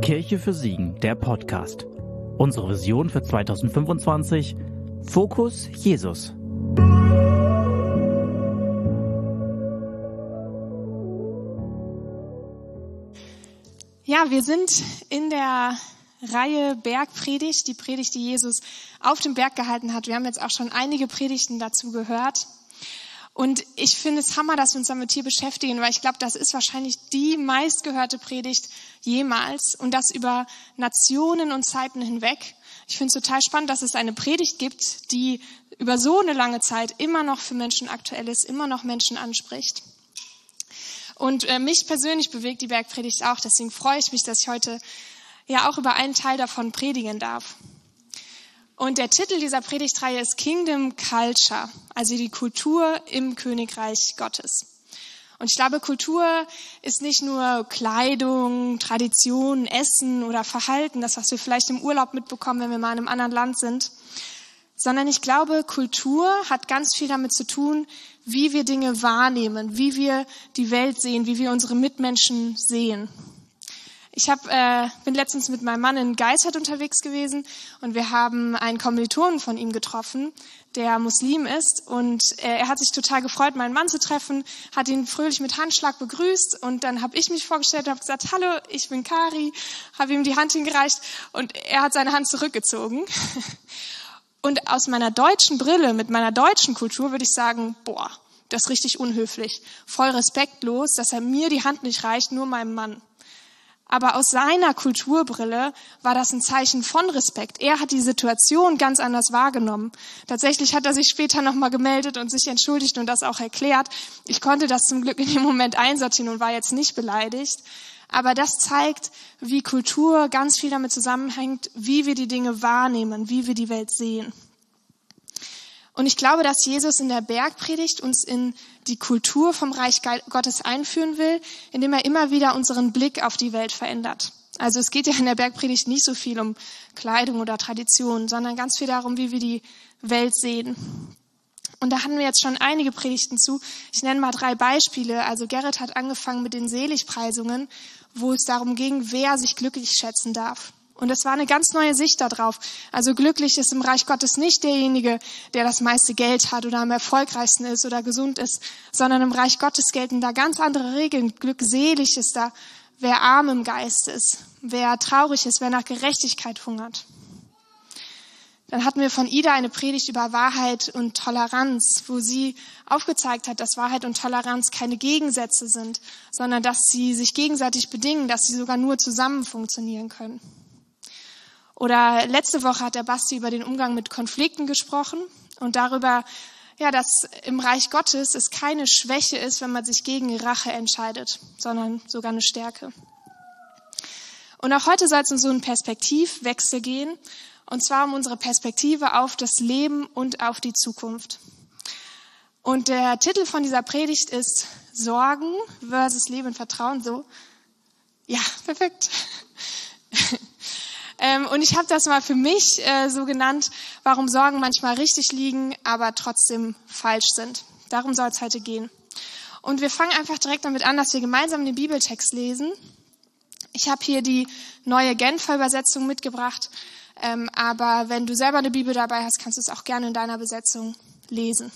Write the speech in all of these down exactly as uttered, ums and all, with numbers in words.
Kirche für Siegen, der Podcast. Unsere Vision für zwanzig fünfundzwanzig. Fokus Jesus. Ja, wir sind in der Reihe Bergpredigt, die Predigt, die Jesus auf dem Berg gehalten hat. Wir haben jetzt auch schon einige Predigten dazu gehört. Und ich finde es Hammer, dass wir uns damit hier beschäftigen, weil ich glaube, das ist wahrscheinlich die meistgehörte Predigt jemals und das über Nationen und Zeiten hinweg. Ich finde es total spannend, dass es eine Predigt gibt, die über so eine lange Zeit immer noch für Menschen aktuell ist, immer noch Menschen anspricht. Und äh, mich persönlich bewegt die Bergpredigt auch, deswegen freue ich mich, dass ich heute ja auch über einen Teil davon predigen darf. Und der Titel dieser Predigtreihe ist Kingdom Culture, also die Kultur im Königreich Gottes. Und ich glaube, Kultur ist nicht nur Kleidung, Tradition, Essen oder Verhalten, das, was wir vielleicht im Urlaub mitbekommen, wenn wir mal in einem anderen Land sind, sondern ich glaube, Kultur hat ganz viel damit zu tun, wie wir Dinge wahrnehmen, wie wir die Welt sehen, wie wir unsere Mitmenschen sehen. Ich hab, äh, bin letztens mit meinem Mann in Geishert unterwegs gewesen und wir haben einen Kommilitonen von ihm getroffen, der Muslim ist und äh, er hat sich total gefreut, meinen Mann zu treffen, hat ihn fröhlich mit Handschlag begrüßt und dann habe ich mich vorgestellt und habe gesagt, hallo, ich bin Kari, habe ihm die Hand hingereicht und er hat seine Hand zurückgezogen. Und aus meiner deutschen Brille, mit meiner deutschen Kultur würde ich sagen, boah, das ist richtig unhöflich, voll respektlos, dass er mir die Hand nicht reicht, nur meinem Mann. Aber aus seiner Kulturbrille war das ein Zeichen von Respekt. Er hat die Situation ganz anders wahrgenommen. Tatsächlich hat er sich später nochmal gemeldet und sich entschuldigt und das auch erklärt. Ich konnte das zum Glück in dem Moment einsortieren und war jetzt nicht beleidigt. Aber das zeigt, wie Kultur ganz viel damit zusammenhängt, wie wir die Dinge wahrnehmen, wie wir die Welt sehen. Und ich glaube, dass Jesus in der Bergpredigt uns in die Kultur vom Reich Gottes einführen will, indem er immer wieder unseren Blick auf die Welt verändert. Also es geht ja in der Bergpredigt nicht so viel um Kleidung oder Tradition, sondern ganz viel darum, wie wir die Welt sehen. Und da hatten wir jetzt schon einige Predigten zu. Ich nenne mal drei Beispiele. Also Gerrit hat angefangen mit den Seligpreisungen, wo es darum ging, wer sich glücklich schätzen darf. Und es war eine ganz neue Sicht darauf. Also glücklich ist im Reich Gottes nicht derjenige, der das meiste Geld hat oder am erfolgreichsten ist oder gesund ist, sondern im Reich Gottes gelten da ganz andere Regeln. Glückselig ist da, wer arm im Geist ist, wer traurig ist, wer nach Gerechtigkeit hungert. Dann hatten wir von Ida eine Predigt über Wahrheit und Toleranz, wo sie aufgezeigt hat, dass Wahrheit und Toleranz keine Gegensätze sind, sondern dass sie sich gegenseitig bedingen, dass sie sogar nur zusammen funktionieren können. Oder letzte Woche hat der Basti über den Umgang mit Konflikten gesprochen und darüber, ja, dass im Reich Gottes es keine Schwäche ist, wenn man sich gegen Rache entscheidet, sondern sogar eine Stärke. Und auch heute soll es um so einen Perspektivwechsel gehen, und zwar um unsere Perspektive auf das Leben und auf die Zukunft. Und der Titel von dieser Predigt ist Sorgen versus Leben und Vertrauen. So, ja, perfekt. Ähm, und ich habe das mal für mich äh, so genannt, warum Sorgen manchmal richtig liegen, aber trotzdem falsch sind. Darum soll es heute gehen. Und wir fangen einfach direkt damit an, dass wir gemeinsam den Bibeltext lesen. Ich habe hier die neue Genfer Übersetzung mitgebracht, ähm, aber wenn du selber eine Bibel dabei hast, kannst du es auch gerne in deiner Besetzung lesen.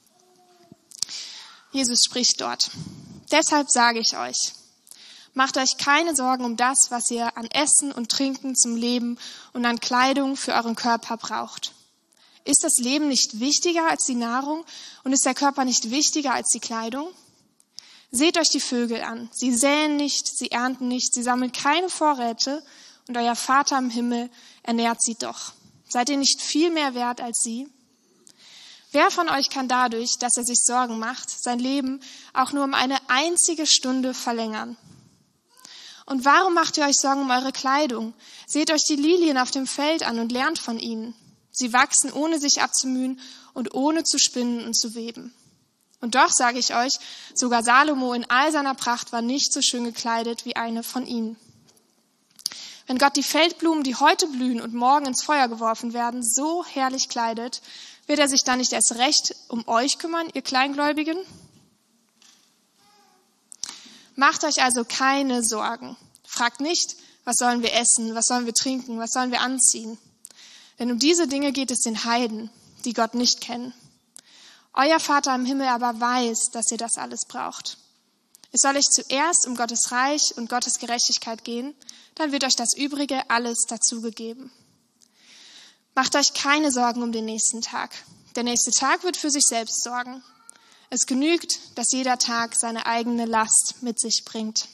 Jesus spricht dort. Deshalb sage ich euch, macht euch keine Sorgen um das, was ihr an Essen und Trinken zum Leben und an Kleidung für euren Körper braucht. Ist das Leben nicht wichtiger als die Nahrung und ist der Körper nicht wichtiger als die Kleidung? Seht euch die Vögel an. Sie säen nicht, sie ernten nicht, sie sammeln keine Vorräte und euer Vater im Himmel ernährt sie doch. Seid ihr nicht viel mehr wert als sie? Wer von euch kann dadurch, dass er sich Sorgen macht, sein Leben auch nur um eine einzige Stunde verlängern? Und warum macht ihr euch Sorgen um eure Kleidung? Seht euch die Lilien auf dem Feld an und lernt von ihnen. Sie wachsen, ohne sich abzumühen und ohne zu spinnen und zu weben. Und doch sage ich euch, sogar Salomo in all seiner Pracht war nicht so schön gekleidet wie eine von ihnen. Wenn Gott die Feldblumen, die heute blühen und morgen ins Feuer geworfen werden, so herrlich kleidet, wird er sich dann nicht erst recht um euch kümmern, ihr Kleingläubigen? Macht euch also keine Sorgen. Fragt nicht, Was sollen wir essen? Was sollen wir trinken? Was sollen wir anziehen? Denn um diese Dinge geht es den Heiden, die Gott nicht kennen. Euer Vater im Himmel aber weiß, dass ihr das alles braucht. Es soll euch zuerst um Gottes Reich und Gottes Gerechtigkeit gehen, dann wird euch das Übrige alles dazugegeben. Macht euch keine Sorgen um den nächsten Tag. Der nächste Tag wird für sich selbst sorgen. Es genügt, dass jeder Tag seine eigene Last mit sich bringt.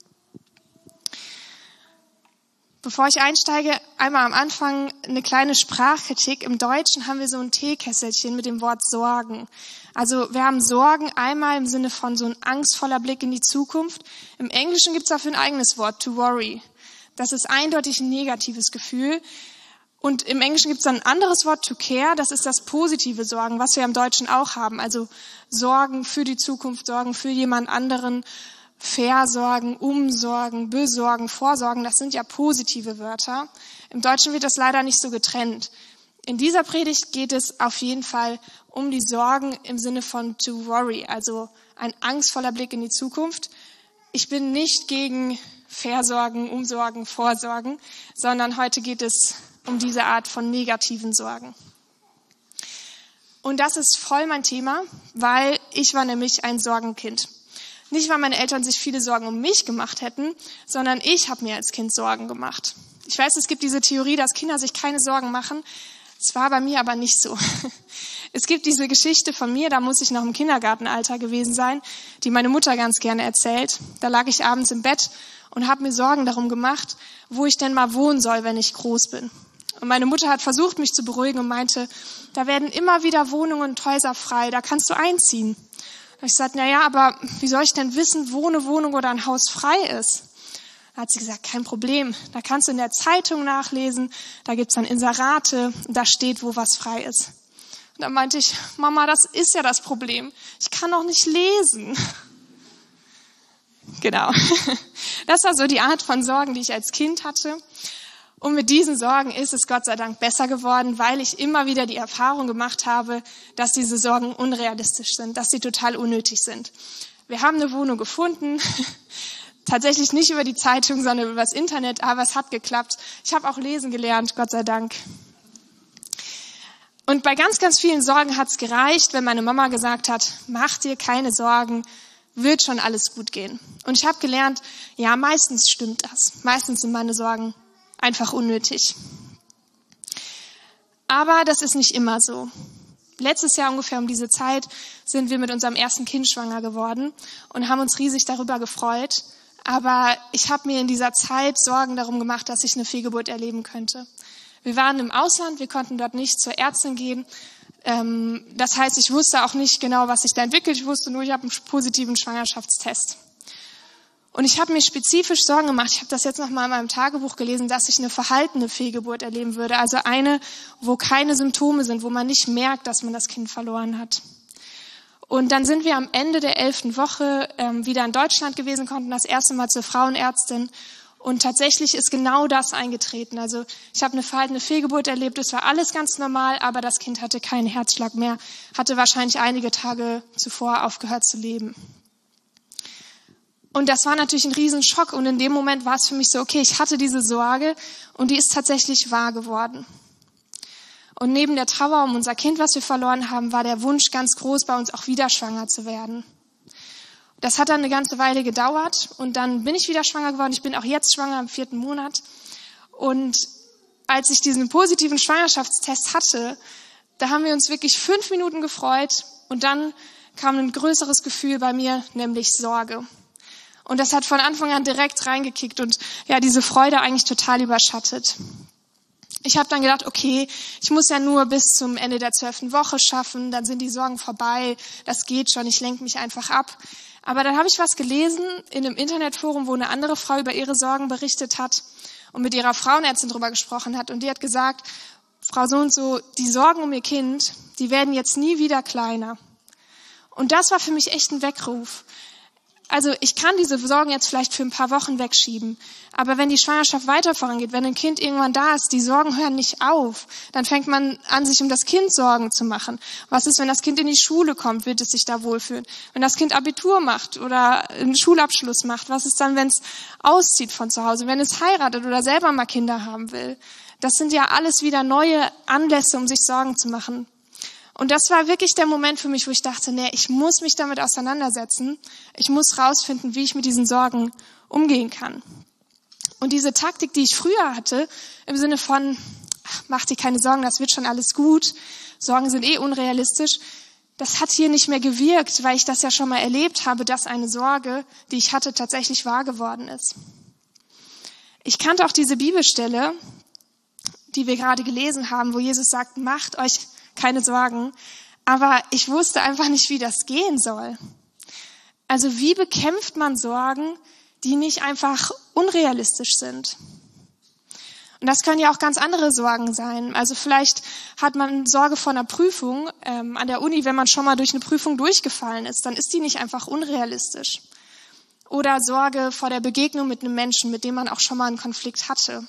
Bevor ich einsteige, einmal am Anfang eine kleine Sprachkritik. Im Deutschen haben wir so ein Teekesselchen mit dem Wort Sorgen. Also wir haben Sorgen einmal im Sinne von so ein angstvoller Blick in die Zukunft. Im Englischen gibt es dafür ein eigenes Wort, to worry. Das ist eindeutig ein negatives Gefühl. Und im Englischen gibt es dann ein anderes Wort, to care. Das ist das positive Sorgen, was wir im Deutschen auch haben. Also Sorgen für die Zukunft, Sorgen für jemand anderen, Versorgen, umsorgen, besorgen, vorsorgen, das sind ja positive Wörter. Im Deutschen wird das leider nicht so getrennt. In dieser Predigt geht es auf jeden Fall um die Sorgen im Sinne von to worry, also ein angstvoller Blick in die Zukunft. Ich bin nicht gegen Versorgen, Umsorgen, Vorsorgen, sondern heute geht es um diese Art von negativen Sorgen. Und das ist voll mein Thema, weil ich war nämlich ein Sorgenkind. Nicht, weil meine Eltern sich viele Sorgen um mich gemacht hätten, sondern ich habe mir als Kind Sorgen gemacht. Ich weiß, es gibt diese Theorie, dass Kinder sich keine Sorgen machen. Es war bei mir aber nicht so. Es gibt diese Geschichte von mir, da muss ich noch im Kindergartenalter gewesen sein, die meine Mutter ganz gerne erzählt. Da lag ich abends im Bett und habe mir Sorgen darum gemacht, wo ich denn mal wohnen soll, wenn ich groß bin. Und meine Mutter hat versucht, mich zu beruhigen und meinte, da werden immer wieder Wohnungen und Häuser frei, da kannst du einziehen. Und ich sagte, na ja, aber wie soll ich denn wissen, wo eine Wohnung oder ein Haus frei ist? Da hat sie gesagt, kein Problem. Da kannst du in der Zeitung nachlesen, da gibt's dann Inserate, da steht, wo was frei ist. Und dann meinte ich, Mama, das ist ja das Problem. Ich kann doch nicht lesen. Genau. Das war so die Art von Sorgen, die ich als Kind hatte. Und mit diesen Sorgen ist es Gott sei Dank besser geworden, weil ich immer wieder die Erfahrung gemacht habe, dass diese Sorgen unrealistisch sind, dass sie total unnötig sind. Wir haben eine Wohnung gefunden, tatsächlich nicht über die Zeitung, sondern über das Internet, aber es hat geklappt. Ich habe auch lesen gelernt, Gott sei Dank. Und bei ganz, ganz vielen Sorgen hat es gereicht, wenn meine Mama gesagt hat, mach dir keine Sorgen, wird schon alles gut gehen. Und ich habe gelernt, ja, meistens stimmt das. Meistens sind meine Sorgen einfach unnötig. Aber das ist nicht immer so. Letztes Jahr ungefähr um diese Zeit sind wir mit unserem ersten Kind schwanger geworden und haben uns riesig darüber gefreut. Aber ich habe mir in dieser Zeit Sorgen darum gemacht, dass ich eine Fehlgeburt erleben könnte. Wir waren im Ausland, wir konnten dort nicht zur Ärztin gehen. Das heißt, ich wusste auch nicht genau, was sich da entwickelt. Ich wusste nur, ich habe einen positiven Schwangerschaftstest. Und ich habe mir spezifisch Sorgen gemacht, ich habe das jetzt noch mal in meinem Tagebuch gelesen, dass ich eine verhaltene Fehlgeburt erleben würde. Also eine, wo keine Symptome sind, wo man nicht merkt, dass man das Kind verloren hat. Und dann sind wir am Ende der elften Woche ähm, wieder in Deutschland gewesen, konnten das erste Mal zur Frauenärztin. Und tatsächlich ist genau das eingetreten. Also ich habe eine verhaltene Fehlgeburt erlebt, es war alles ganz normal, aber das Kind hatte keinen Herzschlag mehr, hatte wahrscheinlich einige Tage zuvor aufgehört zu leben. Und das war natürlich ein Riesenschock und in dem Moment war es für mich so, okay, ich hatte diese Sorge und die ist tatsächlich wahr geworden. Und neben der Trauer um unser Kind, was wir verloren haben, war der Wunsch ganz groß, bei uns auch wieder schwanger zu werden. Das hat dann eine ganze Weile gedauert und dann bin ich wieder schwanger geworden. Ich bin auch jetzt schwanger im vierten Monat. Und als ich diesen positiven Schwangerschaftstest hatte, da haben wir uns wirklich fünf Minuten gefreut und dann kam ein größeres Gefühl bei mir, nämlich Sorge. Und das hat von Anfang an direkt reingekickt und ja, diese Freude eigentlich total überschattet. Ich habe dann gedacht, okay, ich muss ja nur bis zum Ende der zwölften Woche schaffen, dann sind die Sorgen vorbei, das geht schon, ich lenke mich einfach ab. Aber dann habe ich was gelesen in einem Internetforum, wo eine andere Frau über ihre Sorgen berichtet hat und mit ihrer Frauenärztin drüber gesprochen hat. Und die hat gesagt, Frau so und so, die Sorgen um ihr Kind, die werden jetzt nie wieder kleiner. Und das war für mich echt ein Weckruf. Also ich kann diese Sorgen jetzt vielleicht für ein paar Wochen wegschieben, aber wenn die Schwangerschaft weiter vorangeht, wenn ein Kind irgendwann da ist, die Sorgen hören nicht auf, dann fängt man an, sich um das Kind Sorgen zu machen. Was ist, wenn das Kind in die Schule kommt, wird es sich da wohlfühlen? Wenn das Kind Abitur macht oder einen Schulabschluss macht, was ist dann, wenn es auszieht von zu Hause, wenn es heiratet oder selber mal Kinder haben will? Das sind ja alles wieder neue Anlässe, um sich Sorgen zu machen. Und das war wirklich der Moment für mich, wo ich dachte, nee, ich muss mich damit auseinandersetzen. Ich muss rausfinden, wie ich mit diesen Sorgen umgehen kann. Und diese Taktik, die ich früher hatte, im Sinne von, ach, mach dir keine Sorgen, das wird schon alles gut, Sorgen sind eh unrealistisch, das hat hier nicht mehr gewirkt, weil ich das ja schon mal erlebt habe, dass eine Sorge, die ich hatte, tatsächlich wahr geworden ist. Ich kannte auch diese Bibelstelle, die wir gerade gelesen haben, wo Jesus sagt, macht euch keine Sorgen, aber ich wusste einfach nicht, wie das gehen soll. Also wie bekämpft man Sorgen, die nicht einfach unrealistisch sind? Und das können ja auch ganz andere Sorgen sein. Also vielleicht hat man Sorge vor einer Prüfung ähm, an der Uni, wenn man schon mal durch eine Prüfung durchgefallen ist, dann ist die nicht einfach unrealistisch. Oder Sorge vor der Begegnung mit einem Menschen, mit dem man auch schon mal einen Konflikt hatte.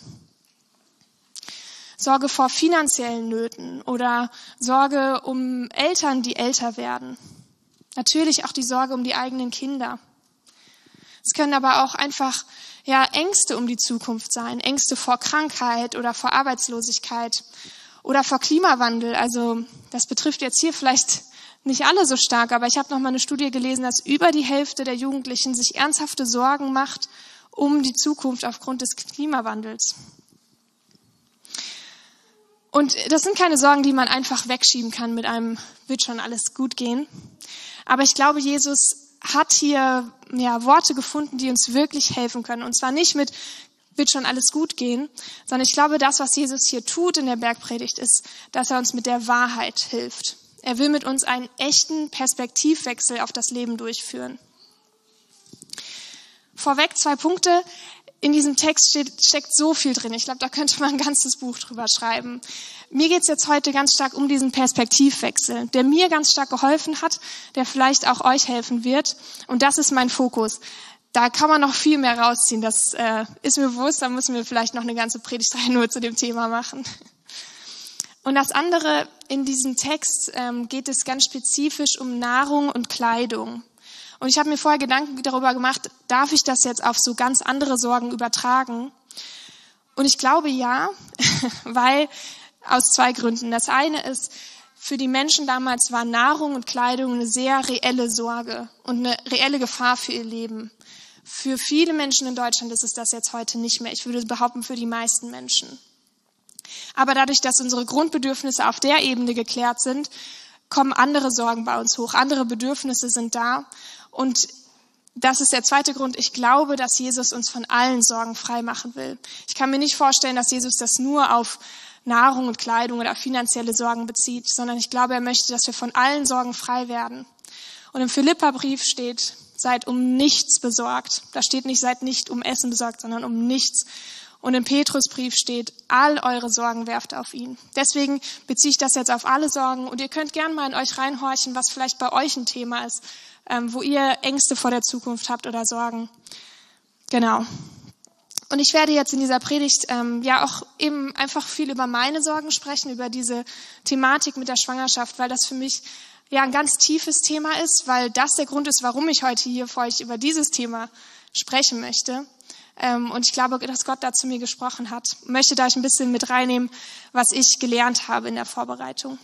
Sorge vor finanziellen Nöten oder Sorge um Eltern, die älter werden. Natürlich auch die Sorge um die eigenen Kinder. Es können aber auch einfach ja Ängste um die Zukunft sein, Ängste vor Krankheit oder vor Arbeitslosigkeit oder vor Klimawandel. Also das betrifft jetzt hier vielleicht nicht alle so stark, aber ich habe noch mal eine Studie gelesen, dass über die Hälfte der Jugendlichen sich ernsthafte Sorgen macht um die Zukunft aufgrund des Klimawandels. Und das sind keine Sorgen, die man einfach wegschieben kann mit einem, wird schon alles gut gehen. Aber ich glaube, Jesus hat hier ja, Worte gefunden, die uns wirklich helfen können. Und zwar nicht mit, wird schon alles gut gehen, sondern ich glaube, das, was Jesus hier tut in der Bergpredigt, ist, dass er uns mit der Wahrheit hilft. Er will mit uns einen echten Perspektivwechsel auf das Leben durchführen. Vorweg zwei Punkte. In diesem Text steht, steckt so viel drin. Ich glaube, da könnte man ein ganzes Buch drüber schreiben. Mir geht es jetzt heute ganz stark um diesen Perspektivwechsel, der mir ganz stark geholfen hat, der vielleicht auch euch helfen wird. Und das ist mein Fokus. Da kann man noch viel mehr rausziehen. Das äh, ist mir bewusst, da müssen wir vielleicht noch eine ganze Predigtreihe nur zu dem Thema machen. Und das andere, in diesem Text ähm, geht es ganz spezifisch um Nahrung und Kleidung. Und ich habe mir vorher Gedanken darüber gemacht, darf ich das jetzt auf so ganz andere Sorgen übertragen? Und ich glaube ja, weil aus zwei Gründen. Das eine ist, für die Menschen damals war Nahrung und Kleidung eine sehr reelle Sorge und eine reelle Gefahr für ihr Leben. Für viele Menschen in Deutschland ist es das jetzt heute nicht mehr. Ich würde behaupten, für die meisten Menschen. Aber dadurch, dass unsere Grundbedürfnisse auf der Ebene geklärt sind, kommen andere Sorgen bei uns hoch. Andere Bedürfnisse sind da. Und das ist der zweite Grund. Ich glaube, dass Jesus uns von allen Sorgen frei machen will. Ich kann mir nicht vorstellen, dass Jesus das nur auf Nahrung und Kleidung oder finanzielle Sorgen bezieht, sondern ich glaube, er möchte, dass wir von allen Sorgen frei werden. Und im Philipperbrief steht, seid um nichts besorgt. Da steht nicht, seid nicht um Essen besorgt, sondern um nichts. Und im Petrusbrief steht, all eure Sorgen werft auf ihn. Deswegen beziehe ich das jetzt auf alle Sorgen. Und ihr könnt gerne mal in euch reinhorchen, was vielleicht bei euch ein Thema ist, ähm, wo ihr Ängste vor der Zukunft habt oder Sorgen. Genau. Und ich werde jetzt in dieser Predigt ähm, ja auch eben einfach viel über meine Sorgen sprechen, über diese Thematik mit der Schwangerschaft, weil das für mich ja ein ganz tiefes Thema ist, weil das der Grund ist, warum ich heute hier vor euch über dieses Thema sprechen möchte. Ähm, und ich glaube, dass Gott da zu mir gesprochen hat. Ich möchte da euch ein bisschen mit reinnehmen, was ich gelernt habe in der Vorbereitung.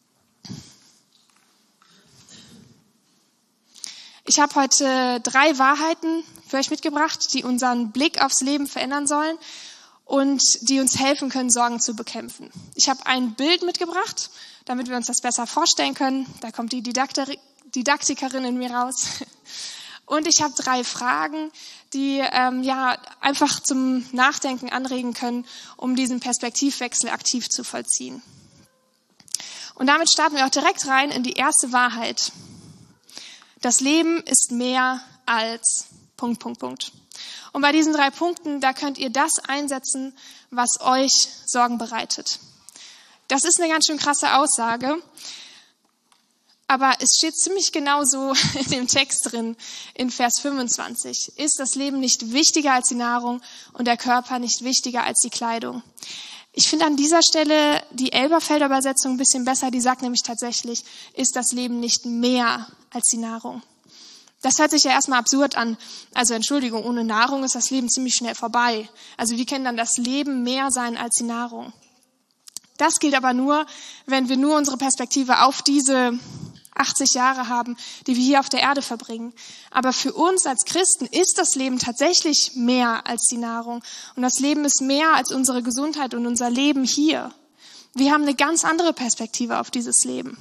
Ich habe heute drei Wahrheiten für euch mitgebracht, die unseren Blick aufs Leben verändern sollen und die uns helfen können, Sorgen zu bekämpfen. Ich habe ein Bild mitgebracht, damit wir uns das besser vorstellen können. Da kommt die Didakter- Didaktikerin in mir raus. Und ich habe drei Fragen, die ähm, ja einfach zum Nachdenken anregen können, um diesen Perspektivwechsel aktiv zu vollziehen. Und damit starten wir auch direkt rein in die erste Wahrheit. Das Leben ist mehr als Punkt, Punkt, Punkt. Und bei diesen drei Punkten, da könnt ihr das einsetzen, was euch Sorgen bereitet. Das ist eine ganz schön krasse Aussage. Aber es steht ziemlich genau so in dem Text drin, in Vers fünfundzwanzig. Ist das Leben nicht wichtiger als die Nahrung und der Körper nicht wichtiger als die Kleidung? Ich finde an dieser Stelle die Elberfelder Übersetzung ein bisschen besser. Die sagt nämlich tatsächlich, ist das Leben nicht mehr als die Nahrung? Das hört sich ja erstmal absurd an. Also Entschuldigung, ohne Nahrung ist das Leben ziemlich schnell vorbei. Also wie kann dann das Leben mehr sein als die Nahrung? Das gilt aber nur, wenn wir nur unsere Perspektive auf diese achtzig Jahre haben, die wir hier auf der Erde verbringen. Aber für uns als Christen ist das Leben tatsächlich mehr als die Nahrung. Und das Leben ist mehr als unsere Gesundheit und unser Leben hier. Wir haben eine ganz andere Perspektive auf dieses Leben.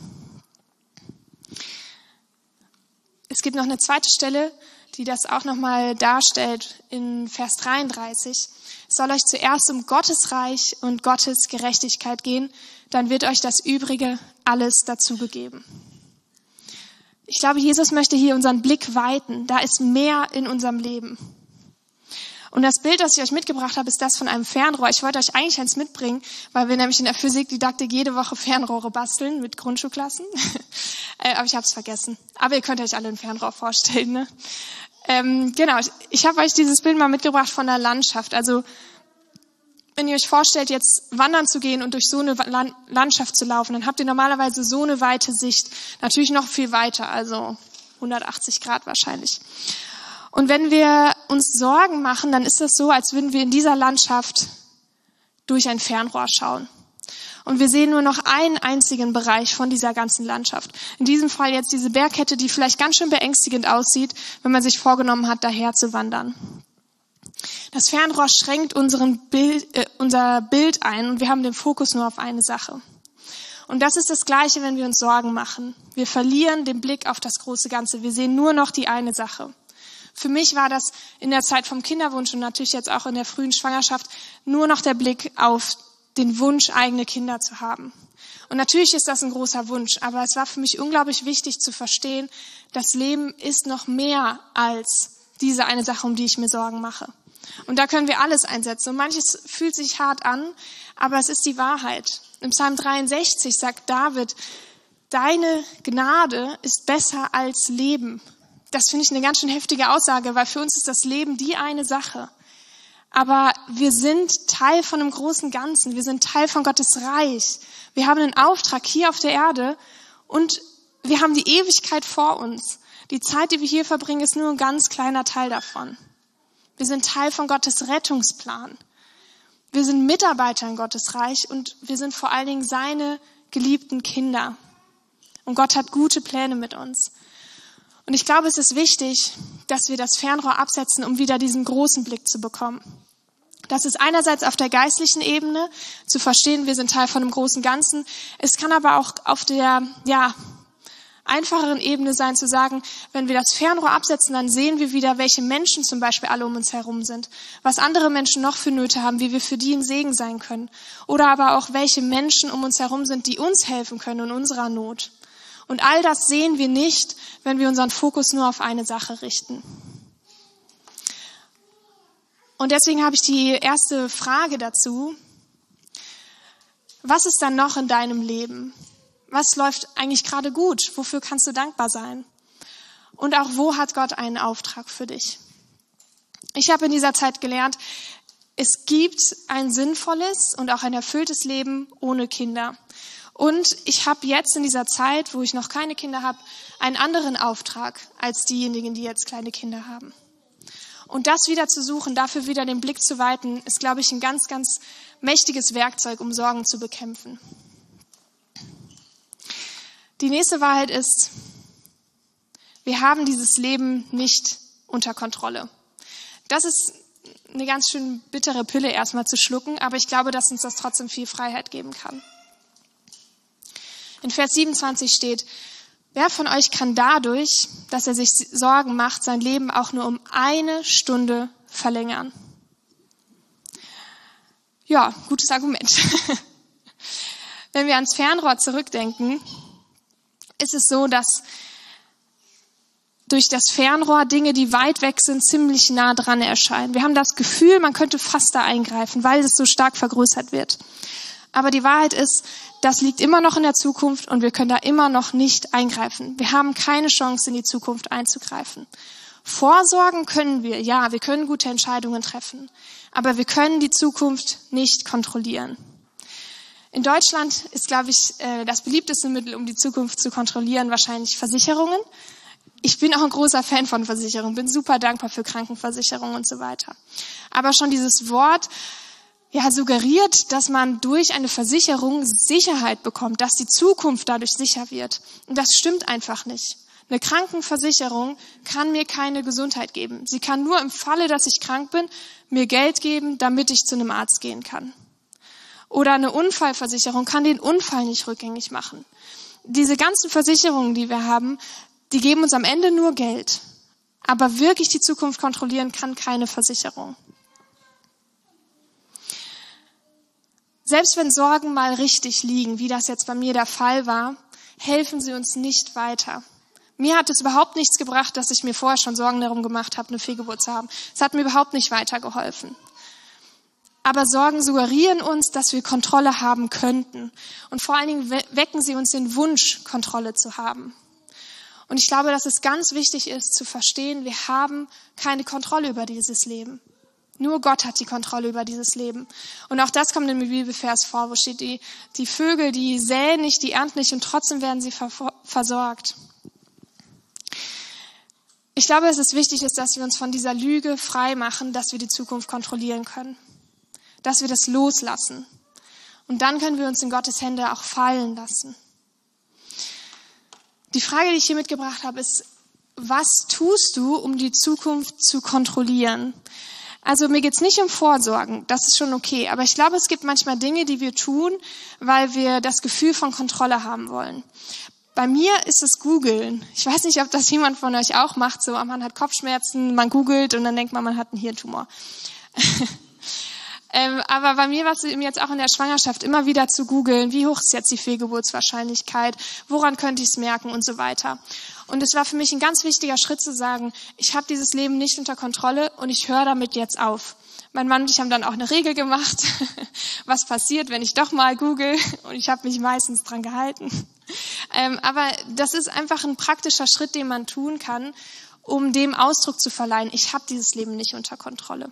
Es gibt noch eine zweite Stelle, die das auch nochmal darstellt in Vers dreiunddreißig. Es soll euch zuerst um Gottes Reich und Gottes Gerechtigkeit gehen, dann wird euch das Übrige alles dazugegeben. Ich glaube, Jesus möchte hier unseren Blick weiten. Da ist mehr in unserem Leben. Und das Bild, das ich euch mitgebracht habe, ist das von einem Fernrohr. Ich wollte euch eigentlich eins mitbringen, weil wir nämlich in der Physikdidaktik jede Woche Fernrohre basteln mit Grundschulklassen. Aber ich habe es vergessen. Aber ihr könnt euch alle ein Fernrohr vorstellen, ne? Ähm, genau, ich, ich habe euch dieses Bild mal mitgebracht von der Landschaft. Also wenn ihr euch vorstellt, jetzt wandern zu gehen und durch so eine Land- Landschaft zu laufen, dann habt ihr normalerweise so eine weite Sicht. Natürlich noch viel weiter, also hundertachtzig Grad wahrscheinlich. Und wenn wir uns Sorgen machen, dann ist das so, als würden wir in dieser Landschaft durch ein Fernrohr schauen. Und wir sehen nur noch einen einzigen Bereich von dieser ganzen Landschaft. In diesem Fall jetzt diese Bergkette, die vielleicht ganz schön beängstigend aussieht, wenn man sich vorgenommen hat, daher zu wandern. Das Fernrohr schränkt unseren Bild, äh, unser Bild ein und wir haben den Fokus nur auf eine Sache. Und das ist das Gleiche, wenn wir uns Sorgen machen. Wir verlieren den Blick auf das große Ganze. Wir sehen nur noch die eine Sache. Für mich war das in der Zeit vom Kinderwunsch und natürlich jetzt auch in der frühen Schwangerschaft nur noch der Blick auf den Wunsch, eigene Kinder zu haben. Und natürlich ist das ein großer Wunsch, aber es war für mich unglaublich wichtig zu verstehen, das Leben ist noch mehr als diese eine Sache, um die ich mir Sorgen mache. Und da können wir alles einsetzen. Und manches fühlt sich hart an, aber es ist die Wahrheit. Im Psalm dreiundsechzig sagt David, deine Gnade ist besser als Leben. Das finde ich eine ganz schön heftige Aussage, weil für uns ist das Leben die eine Sache. Aber wir sind Teil von einem großen Ganzen. Wir sind Teil von Gottes Reich. Wir haben einen Auftrag hier auf der Erde und wir haben die Ewigkeit vor uns. Die Zeit, die wir hier verbringen, ist nur ein ganz kleiner Teil davon. Wir sind Teil von Gottes Rettungsplan. Wir sind Mitarbeiter in Gottes Reich und wir sind vor allen Dingen seine geliebten Kinder. Und Gott hat gute Pläne mit uns. Und ich glaube, es ist wichtig, dass wir das Fernrohr absetzen, um wieder diesen großen Blick zu bekommen. Das ist einerseits auf der geistlichen Ebene, zu verstehen, wir sind Teil von einem großen Ganzen. Es kann aber auch auf der, ja, einfacheren Ebene sein, zu sagen, wenn wir das Fernrohr absetzen, dann sehen wir wieder, welche Menschen zum Beispiel alle um uns herum sind, was andere Menschen noch für Nöte haben, wie wir für die ein Segen sein können. Oder aber auch, welche Menschen um uns herum sind, die uns helfen können in unserer Not. Und all das sehen wir nicht, wenn wir unseren Fokus nur auf eine Sache richten. Und deswegen habe ich die erste Frage dazu. Was ist dann noch in deinem Leben? Was läuft eigentlich gerade gut? Wofür kannst du dankbar sein? Und auch, wo hat Gott einen Auftrag für dich? Ich habe in dieser Zeit gelernt, es gibt ein sinnvolles und auch ein erfülltes Leben ohne Kinder. Und ich habe jetzt in dieser Zeit, wo ich noch keine Kinder habe, einen anderen Auftrag als diejenigen, die jetzt kleine Kinder haben. Und das wieder zu suchen, dafür wieder den Blick zu weiten, ist, glaube ich, ein ganz, ganz mächtiges Werkzeug, um Sorgen zu bekämpfen. Die nächste Wahrheit ist, wir haben dieses Leben nicht unter Kontrolle. Das ist eine ganz schön bittere Pille erstmal zu schlucken, aber ich glaube, dass uns das trotzdem viel Freiheit geben kann. In Vers siebenundzwanzig steht, wer von euch kann dadurch, dass er sich Sorgen macht, sein Leben auch nur um eine Stunde verlängern? Ja, gutes Argument. Wenn wir ans Fernrohr zurückdenken, ist es so, dass durch das Fernrohr Dinge, die weit weg sind, ziemlich nah dran erscheinen. Wir haben das Gefühl, man könnte fast da eingreifen, weil es so stark vergrößert wird. Aber die Wahrheit ist, das liegt immer noch in der Zukunft und wir können da immer noch nicht eingreifen. Wir haben keine Chance, in die Zukunft einzugreifen. Vorsorgen können wir, ja, wir können gute Entscheidungen treffen, aber wir können die Zukunft nicht kontrollieren. In Deutschland ist, glaube ich, das beliebteste Mittel, um die Zukunft zu kontrollieren, wahrscheinlich Versicherungen. Ich bin auch ein großer Fan von Versicherungen, bin super dankbar für Krankenversicherungen und so weiter. Aber schon dieses Wort ja, suggeriert, dass man durch eine Versicherung Sicherheit bekommt, dass die Zukunft dadurch sicher wird. Und das stimmt einfach nicht. Eine Krankenversicherung kann mir keine Gesundheit geben. Sie kann nur im Falle, dass ich krank bin, mir Geld geben, damit ich zu einem Arzt gehen kann. Oder eine Unfallversicherung kann den Unfall nicht rückgängig machen. Diese ganzen Versicherungen, die wir haben, die geben uns am Ende nur Geld. Aber wirklich die Zukunft kontrollieren kann keine Versicherung. Selbst wenn Sorgen mal richtig liegen, wie das jetzt bei mir der Fall war, helfen sie uns nicht weiter. Mir hat es überhaupt nichts gebracht, dass ich mir vorher schon Sorgen darum gemacht habe, eine Fehlgeburt zu haben. Es hat mir überhaupt nicht weitergeholfen. Aber Sorgen suggerieren uns, dass wir Kontrolle haben könnten. Und vor allen Dingen wecken sie uns den Wunsch, Kontrolle zu haben. Und ich glaube, dass es ganz wichtig ist, zu verstehen, wir haben keine Kontrolle über dieses Leben. Nur Gott hat die Kontrolle über dieses Leben. Und auch das kommt in dem Bibelvers vor, wo steht, die, die Vögel, die säen nicht, die ernten nicht und trotzdem werden sie ver- versorgt. Ich glaube, dass es wichtig ist, dass wir uns von dieser Lüge frei machen, dass wir die Zukunft kontrollieren können. Dass wir das loslassen. Und dann können wir uns in Gottes Hände auch fallen lassen. Die Frage, die ich hier mitgebracht habe, ist, was tust du, um die Zukunft zu kontrollieren? Also mir geht's nicht um Vorsorgen, das ist schon okay. Aber ich glaube, es gibt manchmal Dinge, die wir tun, weil wir das Gefühl von Kontrolle haben wollen. Bei mir ist es Googeln. Ich weiß nicht, ob das jemand von euch auch macht. So, man hat Kopfschmerzen, man googelt und dann denkt man, man hat einen Hirntumor. ähm, aber bei mir war es jetzt auch in der Schwangerschaft immer wieder zu googeln, wie hoch ist jetzt die Fehlgeburtswahrscheinlichkeit, woran könnte ich es merken und so weiter. Und es war für mich ein ganz wichtiger Schritt zu sagen, ich habe dieses Leben nicht unter Kontrolle und ich höre damit jetzt auf. Mein Mann und ich haben dann auch eine Regel gemacht, was passiert, wenn ich doch mal google, und ich habe mich meistens dran gehalten. Ähm, aber das ist einfach ein praktischer Schritt, den man tun kann, um dem Ausdruck zu verleihen, ich habe dieses Leben nicht unter Kontrolle.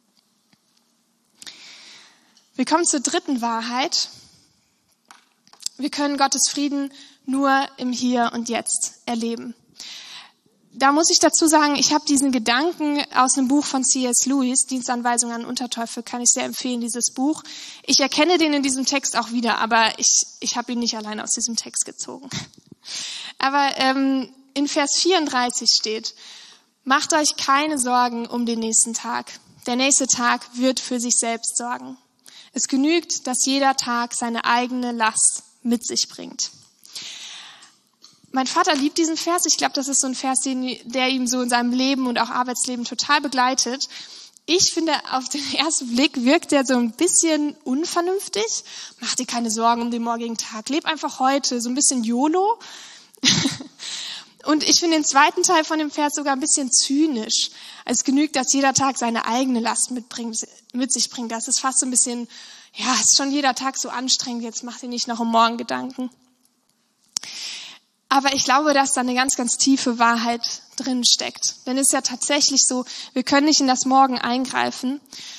Wir kommen zur dritten Wahrheit. Wir können Gottes Frieden nur im Hier und Jetzt erleben. Da muss ich dazu sagen, ich habe diesen Gedanken aus einem Buch von C S Lewis, Dienstanweisung an Unterteufel, kann ich sehr empfehlen, dieses Buch. Ich erkenne den in diesem Text auch wieder, aber ich, ich habe ihn nicht alleine aus diesem Text gezogen. Aber ähm, in Vers vierunddreißig steht, macht euch keine Sorgen um den nächsten Tag. Der nächste Tag wird für sich selbst sorgen. Es genügt, dass jeder Tag seine eigene Last mit sich bringt. Mein Vater liebt diesen Vers. Ich glaube, das ist so ein Vers, den, der ihm so in seinem Leben und auch Arbeitsleben total begleitet. Ich finde, auf den ersten Blick wirkt er so ein bisschen unvernünftig. Mach dir keine Sorgen um den morgigen Tag. Leb einfach heute, so ein bisschen YOLO. Und ich finde den zweiten Teil von dem Vers sogar ein bisschen zynisch. Es genügt, dass jeder Tag seine eigene Last mitbringt, mit sich bringt. Das ist fast so ein bisschen, ja, ist schon jeder Tag so anstrengend. Jetzt mach dir nicht noch um morgen Gedanken. Aber ich glaube, dass da eine ganz, ganz tiefe Wahrheit drin steckt. Denn es ist ja tatsächlich so, wir können nicht in das Morgen eingreifen.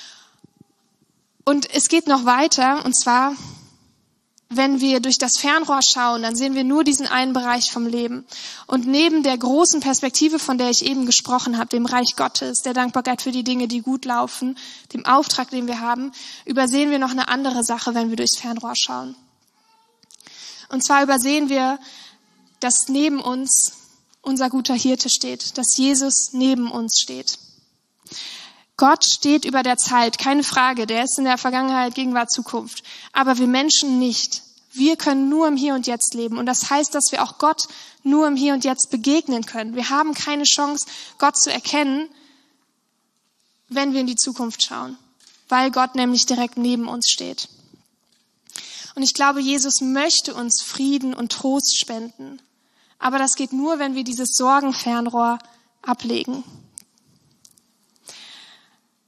Und es geht noch weiter, und zwar, wenn wir durch das Fernrohr schauen, dann sehen wir nur diesen einen Bereich vom Leben. Und neben der großen Perspektive, von der ich eben gesprochen habe, dem Reich Gottes, der Dankbarkeit für die Dinge, die gut laufen, dem Auftrag, den wir haben, übersehen wir noch eine andere Sache, wenn wir durchs Fernrohr schauen. Und zwar übersehen wir, dass neben uns unser guter Hirte steht, dass Jesus neben uns steht. Gott steht über der Zeit, keine Frage, der ist in der Vergangenheit, Gegenwart, Zukunft. Aber wir Menschen nicht. Wir können nur im Hier und Jetzt leben. Und das heißt, dass wir auch Gott nur im Hier und Jetzt begegnen können. Wir haben keine Chance, Gott zu erkennen, wenn wir in die Zukunft schauen, weil Gott nämlich direkt neben uns steht. Und ich glaube, Jesus möchte uns Frieden und Trost spenden. Aber das geht nur, wenn wir dieses Sorgenfernrohr ablegen.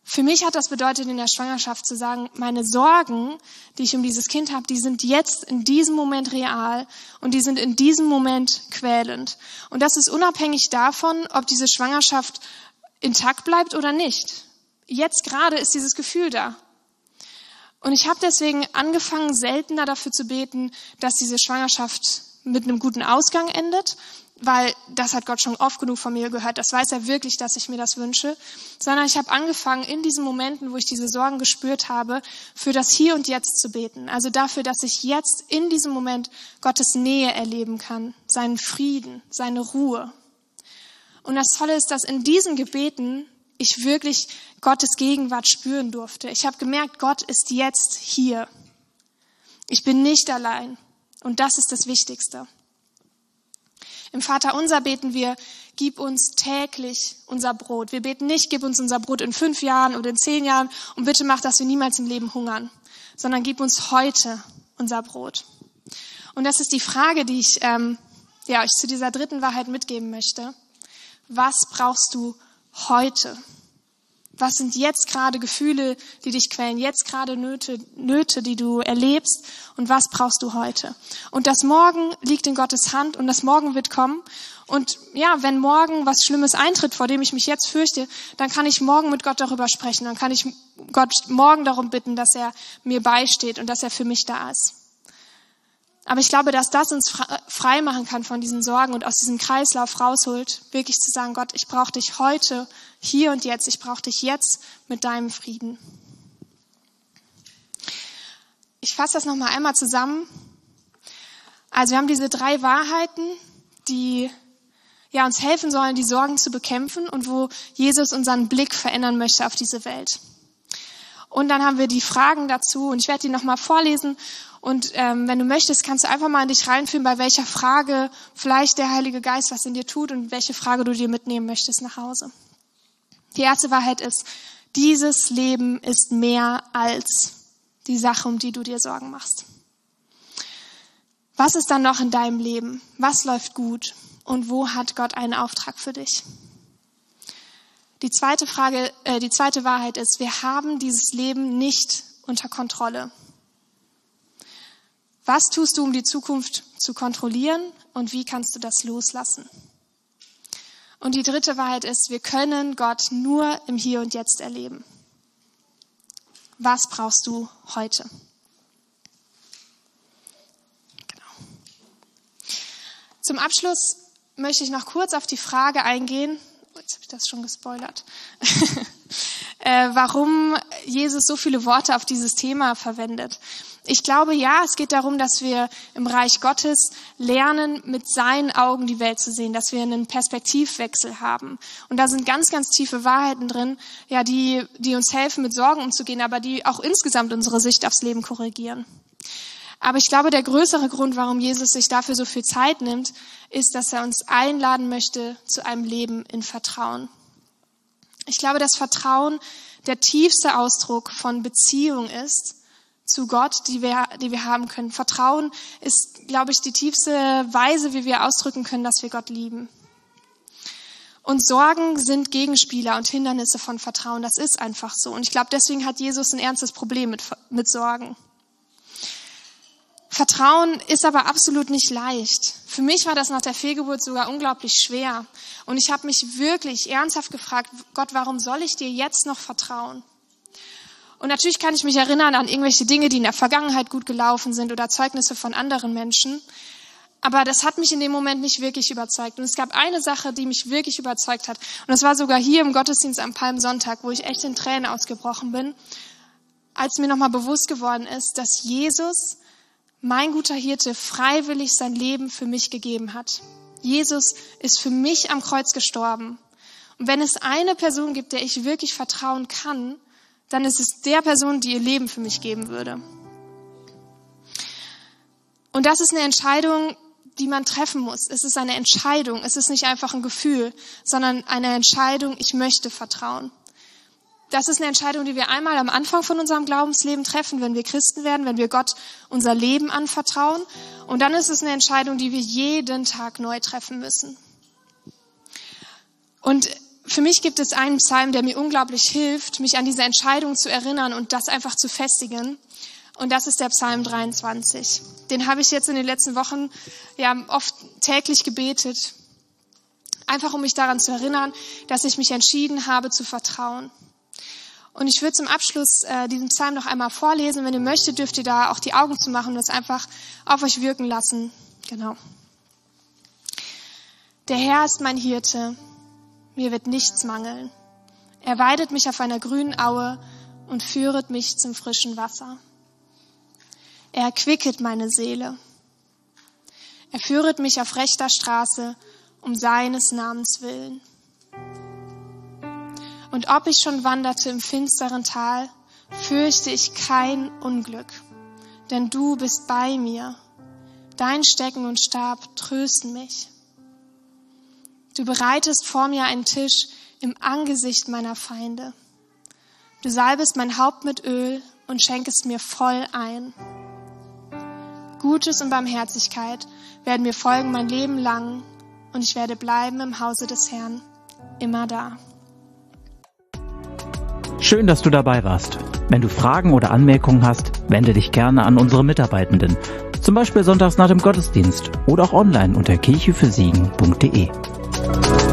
Für mich hat das bedeutet, in der Schwangerschaft zu sagen, meine Sorgen, die ich um dieses Kind habe, die sind jetzt in diesem Moment real und die sind in diesem Moment quälend. Und das ist unabhängig davon, ob diese Schwangerschaft intakt bleibt oder nicht. Jetzt gerade ist dieses Gefühl da. Und ich habe deswegen angefangen, seltener dafür zu beten, dass diese Schwangerschaft mit einem guten Ausgang endet, weil das hat Gott schon oft genug von mir gehört. Das weiß er wirklich, dass ich mir das wünsche. Sondern ich habe angefangen, in diesen Momenten, wo ich diese Sorgen gespürt habe, für das Hier und Jetzt zu beten. Also dafür, dass ich jetzt in diesem Moment Gottes Nähe erleben kann, seinen Frieden, seine Ruhe. Und das Tolle ist, dass in diesen Gebeten ich wirklich Gottes Gegenwart spüren durfte. Ich habe gemerkt, Gott ist jetzt hier. Ich bin nicht allein. Und das ist das Wichtigste. Im Vaterunser beten wir, gib uns täglich unser Brot. Wir beten nicht, gib uns unser Brot in fünf Jahren oder in zehn Jahren und bitte mach, dass wir niemals im Leben hungern, sondern gib uns heute unser Brot. Und das ist die Frage, die ich ähm, ja, euch zu dieser dritten Wahrheit mitgeben möchte. Was brauchst du heute? Was sind jetzt gerade Gefühle, die dich quälen? Jetzt gerade Nöte, Nöte, die du erlebst? Und was brauchst du heute? Und das Morgen liegt in Gottes Hand und das Morgen wird kommen. Und ja, wenn morgen was Schlimmes eintritt, vor dem ich mich jetzt fürchte, dann kann ich morgen mit Gott darüber sprechen. Dann kann ich Gott morgen darum bitten, dass er mir beisteht und dass er für mich da ist. Aber ich glaube, dass das uns frei machen kann von diesen Sorgen und aus diesem Kreislauf rausholt, wirklich zu sagen, Gott, ich brauche dich heute, hier und jetzt. Ich brauche dich jetzt mit deinem Frieden. Ich fasse das nochmal einmal zusammen. Also wir haben diese drei Wahrheiten, die ja, uns helfen sollen, die Sorgen zu bekämpfen und wo Jesus unseren Blick verändern möchte auf diese Welt. Und dann haben wir die Fragen dazu und ich werde die nochmal vorlesen. Und ähm, wenn du möchtest, kannst du einfach mal in dich reinfühlen, bei welcher Frage vielleicht der Heilige Geist was in dir tut und welche Frage du dir mitnehmen möchtest nach Hause. Die erste Wahrheit ist, dieses Leben ist mehr als die Sache, um die du dir Sorgen machst. Was ist dann noch in deinem Leben? Was läuft gut? Und wo hat Gott einen Auftrag für dich? Die zweite Frage, äh, die zweite Wahrheit ist, wir haben dieses Leben nicht unter Kontrolle. Was tust du, um die Zukunft zu kontrollieren und wie kannst du das loslassen? Und die dritte Wahrheit ist, wir können Gott nur im Hier und Jetzt erleben. Was brauchst du heute? Genau. Zum Abschluss möchte ich noch kurz auf die Frage eingehen, oh, jetzt habe ich das schon gespoilert, äh, warum Jesus so viele Worte auf dieses Thema verwendet. Ich glaube, ja, es geht darum, dass wir im Reich Gottes lernen, mit seinen Augen die Welt zu sehen, dass wir einen Perspektivwechsel haben. Und da sind ganz, ganz tiefe Wahrheiten drin, ja, die, die uns helfen, mit Sorgen umzugehen, aber die auch insgesamt unsere Sicht aufs Leben korrigieren. Aber ich glaube, der größere Grund, warum Jesus sich dafür so viel Zeit nimmt, ist, dass er uns einladen möchte zu einem Leben in Vertrauen. Ich glaube, dass Vertrauen der tiefste Ausdruck von Beziehung ist zu Gott, die wir, die wir haben können. Vertrauen ist, glaube ich, die tiefste Weise, wie wir ausdrücken können, dass wir Gott lieben. Und Sorgen sind Gegenspieler und Hindernisse von Vertrauen. Das ist einfach so. Und ich glaube, deswegen hat Jesus ein ernstes Problem mit, mit Sorgen. Vertrauen ist aber absolut nicht leicht. Für mich war das nach der Fehlgeburt sogar unglaublich schwer. Und ich habe mich wirklich ernsthaft gefragt, Gott, warum soll ich dir jetzt noch vertrauen? Und natürlich kann ich mich erinnern an irgendwelche Dinge, die in der Vergangenheit gut gelaufen sind oder Zeugnisse von anderen Menschen. Aber das hat mich in dem Moment nicht wirklich überzeugt. Und es gab eine Sache, die mich wirklich überzeugt hat. Und das war sogar hier im Gottesdienst am Palmsonntag, wo ich echt in Tränen ausgebrochen bin, als mir nochmal bewusst geworden ist, dass Jesus, mein guter Hirte, freiwillig sein Leben für mich gegeben hat. Jesus ist für mich am Kreuz gestorben. Und wenn es eine Person gibt, der ich wirklich vertrauen kann, dann ist es der Person, die ihr Leben für mich geben würde. Und das ist eine Entscheidung, die man treffen muss. Es ist eine Entscheidung. Es ist nicht einfach ein Gefühl, sondern eine Entscheidung, ich möchte vertrauen. Das ist eine Entscheidung, die wir einmal am Anfang von unserem Glaubensleben treffen, wenn wir Christen werden, wenn wir Gott unser Leben anvertrauen. Und dann ist es eine Entscheidung, die wir jeden Tag neu treffen müssen. Und für mich gibt es einen Psalm, der mir unglaublich hilft, mich an diese Entscheidung zu erinnern und das einfach zu festigen. Und das ist der Psalm dreiundzwanzig. Den habe ich jetzt in den letzten Wochen ja oft täglich gebetet. Einfach um mich daran zu erinnern, dass ich mich entschieden habe zu vertrauen. Und ich würde zum Abschluss äh, diesen Psalm noch einmal vorlesen. Wenn ihr möchtet, dürft ihr da auch die Augen zu machen und das einfach auf euch wirken lassen. Genau. Der Herr ist mein Hirte, mir wird nichts mangeln. Er weidet mich auf einer grünen Aue und führet mich zum frischen Wasser. Er erquicket meine Seele. Er führet mich auf rechter Straße um seines Namens willen. Und ob ich schon wanderte im finsteren Tal, fürchte ich kein Unglück, denn du bist bei mir. Dein Stecken und Stab trösten mich. Du bereitest vor mir einen Tisch im Angesicht meiner Feinde. Du salbest mein Haupt mit Öl und schenkest mir voll ein. Gutes und Barmherzigkeit werden mir folgen mein Leben lang und ich werde bleiben im Hause des Herrn, immer da. Schön, dass du dabei warst. Wenn du Fragen oder Anmerkungen hast, wende dich gerne an unsere Mitarbeitenden. Zum Beispiel sonntags nach dem Gottesdienst oder auch online unter kirche für siegen punkt de.